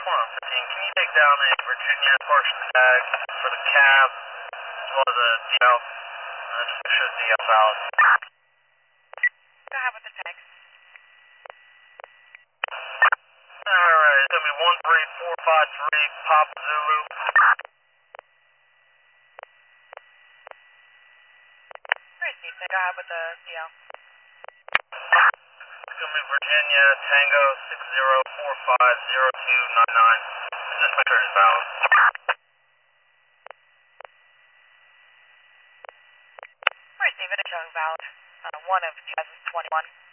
2115, can you take down a Virginia partial tag for the cab as well as a DL? Just make sure the DL's valid. Go ahead with the tag. Alright, it's going to be 13453 Papa Zulu. Received. Go ahead with the DL. It's going to be Virginia Tango 60450299. Just make sure it's valid. Received. It's showing valid. One of Chassis 21.